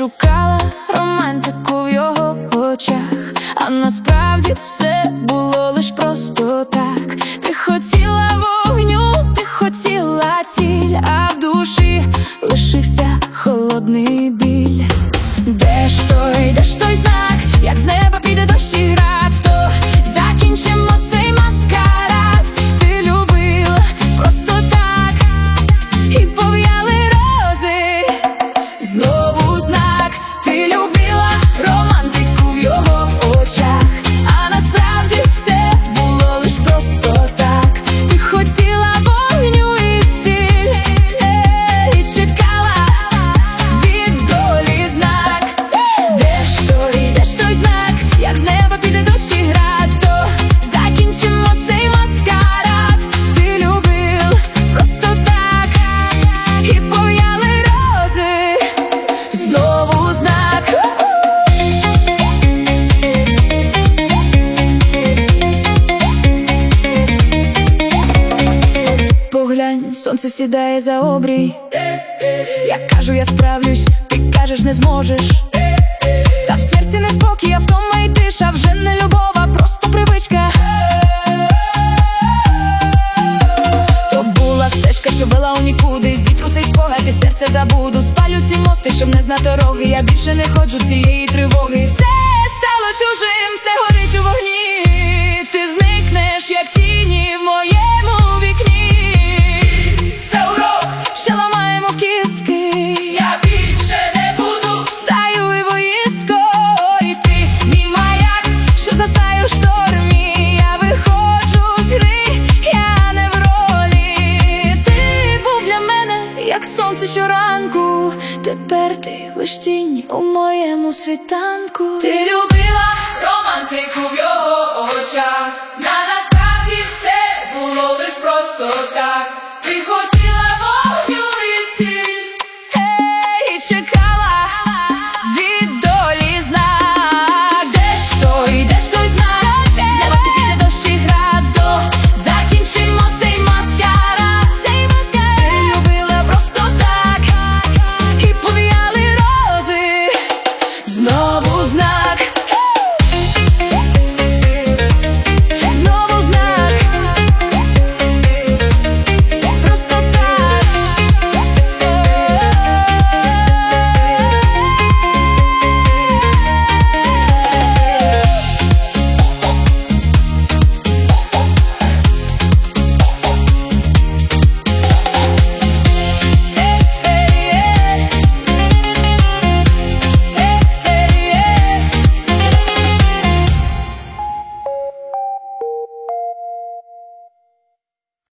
шукала романтику в його очах, а насправді все було лиш просто так. Ти хотіла вогню, ти хотіла ціль, а в душі лишився холодний біль. Де ж той знак, як з неба піде дощ і град, то закінчимо цей маскарад. Ти любила просто так, і пов'яли рози. Знову знак, ти любила романтику в його очах, а насправді все було лиш просто так. Ти хотіла вогню і ціль, і чекала від долі знак. Де ж той знак, як з неба піде дощ і град, то закінчимо цей маскарад. Ти любив просто так, і пов'яли рози. Знову знак. Поглянь, сонце сідає за обрій. Я кажу, я справлюсь, ти кажеш, не зможеш. Та в серці неспокій, а втома і тиша. Вже не любов, а просто привичка. То була стежка, що вела у нікуди. Зітру цей спогад і серце забуду. Спалю ці мости, щоб не знати роги. Я більше не ходжу цієї тривоги. Все стало чужим, все горить у вогні. Ти зникнеш, як тіні в моєму вікні. Це урок, ще ламаємо кістки. Я більше не буду стаю егоїсткою. І ти мій маяк, що засаю в штормі. Я виходжу з гри, я не в ролі. Ти був для мене, як сонце щоранку. Тепер ти лиш тінь у моєму світанку. Ти любила романтику в його очах, на насправді все було лиш